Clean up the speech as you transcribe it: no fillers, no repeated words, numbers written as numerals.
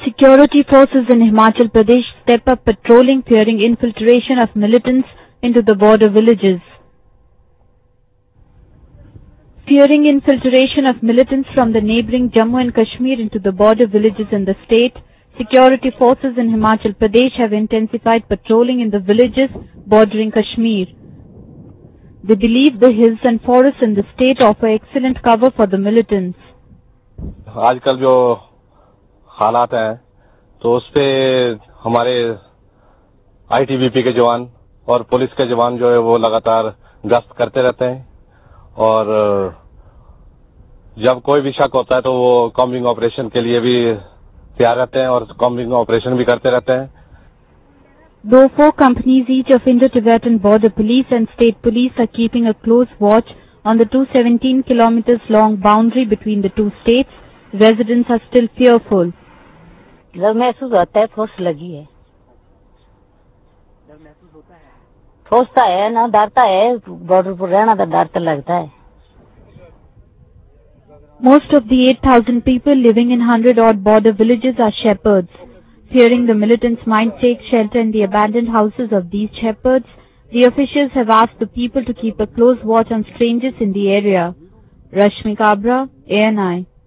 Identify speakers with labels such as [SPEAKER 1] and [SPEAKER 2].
[SPEAKER 1] Security forces in Himachal Pradesh step up patrolling fearing infiltration of militants into the border villages. Fearing infiltration of militants from the neighbouring Jammu and Kashmir into the border villages in the state, security forces in Himachal Pradesh have intensified patrolling in the villages bordering Kashmir. They believe the hills and forests in the state offer excellent cover for the militants.
[SPEAKER 2] आजकल जो हालात हैं तो उस पे हमारे ITBP के जवान और पुलिस के जवान जो है वो लगातार गश्त करते रहते हैं और जब कोई भी शक होता है तो वो कॉम्बिंग ऑपरेशन के लिए भी तैयार रहते हैं और कॉम्बिंग ऑपरेशन भी करते रहते हैं.
[SPEAKER 1] Though 4 companies each of Indo-Tibetan Border Police and State Police are keeping a close watch on the 217 kilometers long boundary between the two states, residents are still fearful.
[SPEAKER 3] डर महसूस होता है, फौज लगी है. डर महसूस होता है, फौजता है ना, डरता है, बॉर्डर पर रहना तो डर तो लगता है.
[SPEAKER 1] Most of the 8,000 people living in 100-odd border villages are shepherds. Fearing the militants might take shelter in the abandoned houses of these shepherds, the officials have asked the people to keep a close watch on strangers in the area. Rashmi Kabra, ANI.